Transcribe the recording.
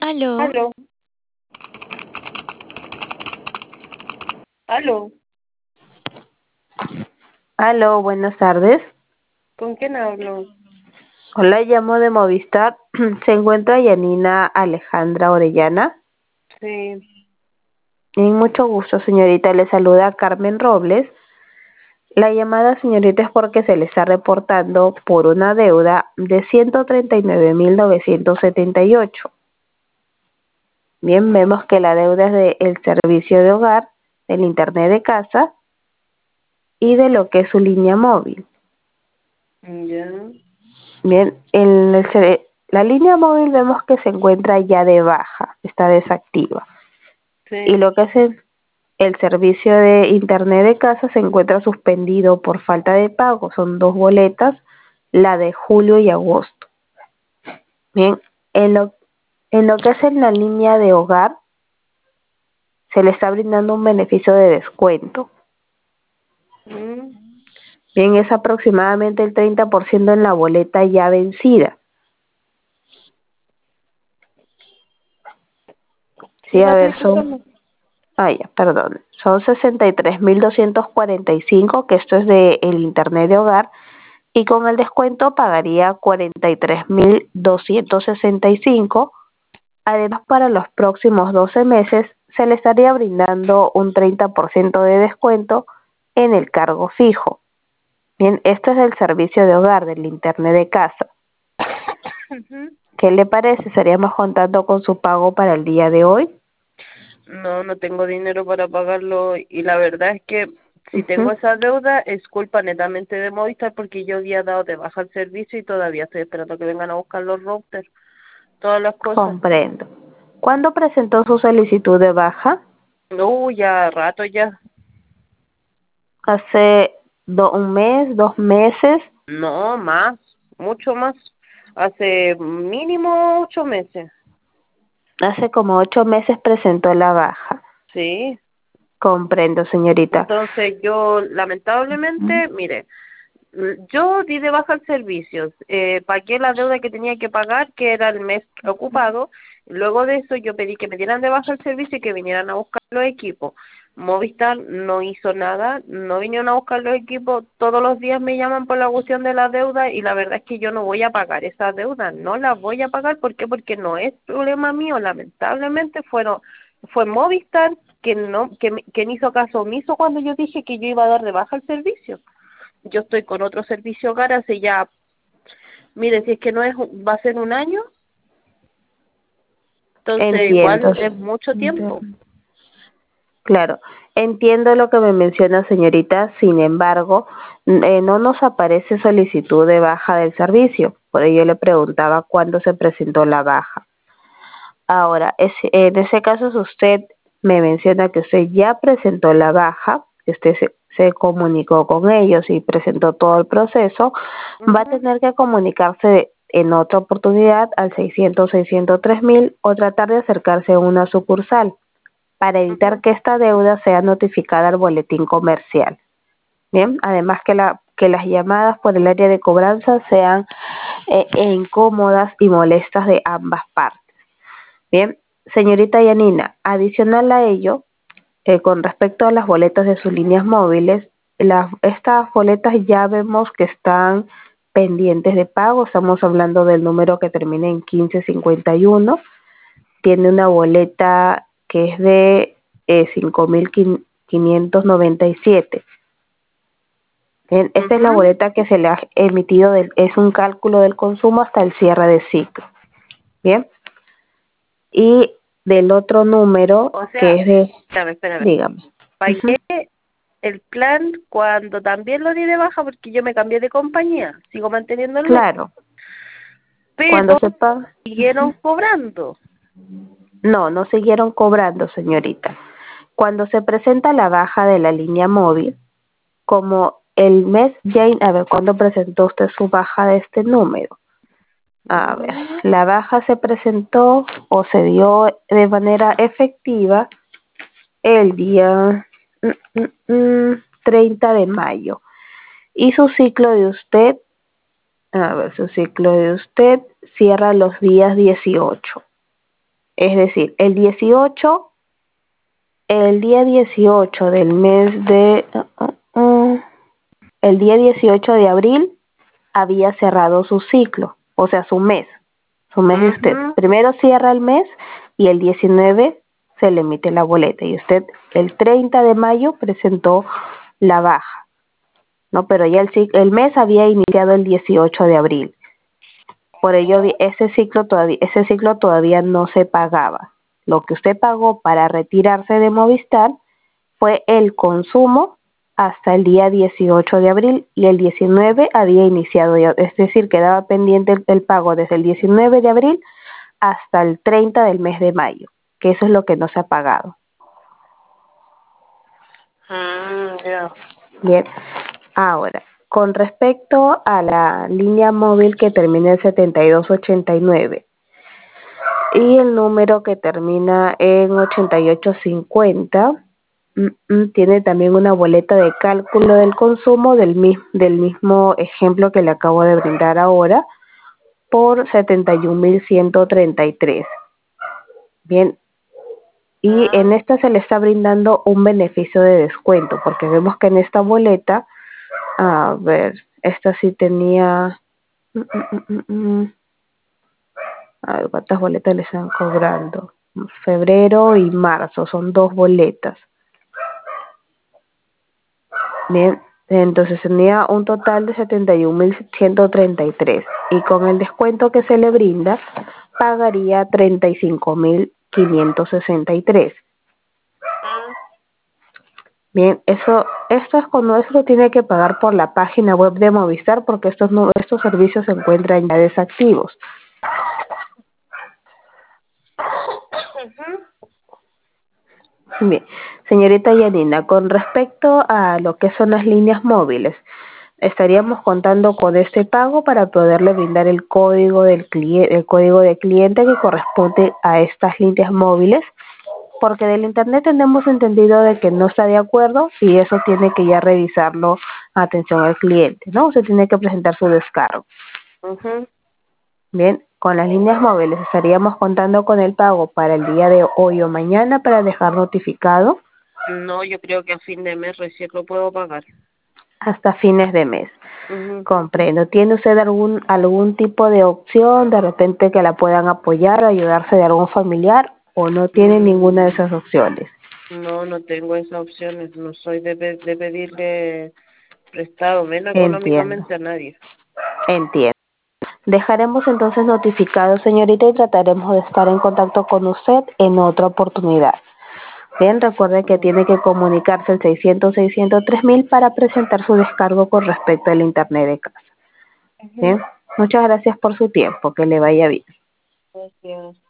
Aló, Aló, aló, Aló, buenas tardes. ¿con quién hablo? Hola, llamo de Movistar. ¿Se encuentra Yanina Alejandra Orellana? Sí, En mucho gusto, señorita. Le saluda Carmen Robles. La llamada, señorita, es porque se le está reportando por una deuda de 139.978. Bien, vemos que la deuda es del servicio de hogar, del internet de casa y de lo que es su línea móvil. ya, Bien, la línea móvil vemos que se encuentra ya de baja, está desactiva. Y sí. lo que es el servicio de internet de casa se encuentra suspendido por falta de pago. Son dos boletas, la de julio y agosto. Bien, en lo que es en la línea de hogar, se le está brindando un beneficio de descuento. Mm, Bien, es aproximadamente el 30% en la boleta ya vencida. Sí, a Siga ver, son explicándome. ya, perdón. Son 63.245, que esto es de el internet de hogar, y con el descuento pagaría 43.265. Además, para los próximos 12 meses se le estaría brindando un 30% de descuento en el cargo fijo. Bien, esto es del servicio de hogar, del internet de casa. Ujú. ¿Qué le parece? ¿Estaríamos contando con su pago para el día de hoy? No, no tengo dinero para pagarlo y la verdad es que si tengo Ujú. esa deuda es culpa netamente de Movistar porque yo había dado de baja el servicio y todavía estoy esperando que vengan a buscar los routers, todas las cosas. Comprendo. ¿Cuándo presentó su solicitud de baja? Ya rato ya. Hace un mes, 2 meses, No, más, mucho más. Hace mínimo 8 meses. hace como 8 meses presentó la baja. Sí. Comprendo, señorita. Entonces yo, Ujú. lamentablemente, mire, yo di de baja el servicio, pagué la deuda que tenía que pagar, que era el mes ocupado. Luego de eso yo pedí que me dieran de baja el servicio y que vinieran a buscar los equipos. Movistar no hizo nada, no vinieron a buscar los equipos, todos los días me llaman por la cuestión de la deuda y la verdad es que yo no voy a pagar esa deuda, no la voy a pagar. ¿Por qué? Porque no es problema mío, lamentablemente fue Movistar que me hizo caso omiso cuando yo dije que yo iba a dar de baja el servicio. Yo estoy con otro servicio hogar hace ya, mire, si es que no es, va a ser un año, entonces Entiendo. igual es mucho tiempo. Claro, entiendo lo que me menciona, señorita. Sin embargo, no nos aparece solicitud de baja del servicio. Por ello le preguntaba cuándo se presentó la baja. Ahora, en ese caso, si usted me menciona que usted ya presentó la baja, que usted se comunicó con ellos y presentó todo el proceso, va a Ujú, tener que comunicarse en otra oportunidad al 600-603.000 o tratar de acercarse a una sucursal para evitar ujú, que esta deuda sea notificada al boletín comercial. Bien, además que las llamadas por el área de cobranza sean incómodas y molestas de ambas partes. Bien, señorita Yanina, adicional a ello, con respecto a las boletas de sus líneas móviles, estas boletas ya vemos que están pendientes de pago. Estamos hablando del número que termina en 1551. Tiene una boleta que es de 5.597. Bien, esta es la ujú. boleta que se le ha emitido, es un cálculo del consumo hasta el cierre de ciclo. Bien, y del otro número O que sea, es de, espérame, dígame. Ujú. pagué el plan cuando también lo di de baja porque yo me cambié de compañía, sigo manteniendo el mismo, Claro, cuando pero se paga. siguieron cobrando. No, no siguieron cobrando, señorita. Cuando se presenta la baja de la línea móvil, como el mes Jane, a ver, ¿cuándo presentó usted su baja de este número? A ver, Mm, la baja se presentó o se dio de manera efectiva el día 30 de mayo. Y su ciclo de usted, a ver, su cierra los días 18. Es decir, el día 18 del mes de, el día 18 de abril había cerrado su ciclo, o sea, su mes de usted. Primero cierra el mes y el 19 se le emite la boleta y usted el 30 de mayo presentó la baja, ¿no? Pero ya el mes había iniciado el 18 de abril. Por ello, ese ciclo todavía no se pagaba. Lo que usted pagó para retirarse de Movistar fue el consumo hasta el día 18 de abril y el 19 había iniciado, es decir, quedaba pendiente el pago desde el 19 de abril hasta el 30 del mes de mayo, que eso es lo que no se ha pagado. Yeah. Bien, ahora, con respecto a la línea móvil que termina en 7289 y el número que termina en 8850, tiene también una boleta de cálculo del consumo del mismo ejemplo que le acabo de brindar ahora por 71.133. Bien, y en esta se le está brindando un beneficio de descuento porque vemos que en esta boleta, a ver, esta sí tenía, a ver cuántas boletas le están cobrando. Febrero y marzo son 2 boletas. Bien, entonces tenía un total de 71.133 y con el descuento que se le brinda pagaría 35.563. Bien, esto es cuando eso lo tiene que pagar por la página web de Movistar porque estos servicios se encuentran ya desactivos. Bien, señorita Yanina, con respecto a lo que son las líneas móviles, estaríamos contando con este pago para poderle brindar el código del el código de cliente que corresponde a estas líneas móviles, porque del internet tenemos entendido de que no está de acuerdo y eso tiene que ya revisarlo atención al cliente, ¿no? Usted tiene que presentar su descargo. Bien, con las líneas móviles estaríamos contando con el pago para el día de hoy o mañana para dejar notificado. No, yo creo que a fin de mes recién lo puedo pagar. Hasta fines de mes. Comprendo. ¿Tiene usted algún tipo de opción, de repente que la puedan apoyar o ayudarse de algún familiar, o no tiene ninguna de esas opciones? No, no tengo esas opciones. No soy de pedirle prestado, menos Entiendo. económicamente a nadie. Entiendo. Dejaremos entonces notificado, señorita, y trataremos de estar en contacto con usted en otra oportunidad. Bien, recuerde que tiene que comunicarse al 600-603.000 para presentar su descargo con respecto al internet de casa. Bien, muchas gracias por su tiempo, que le vaya bien. Gracias.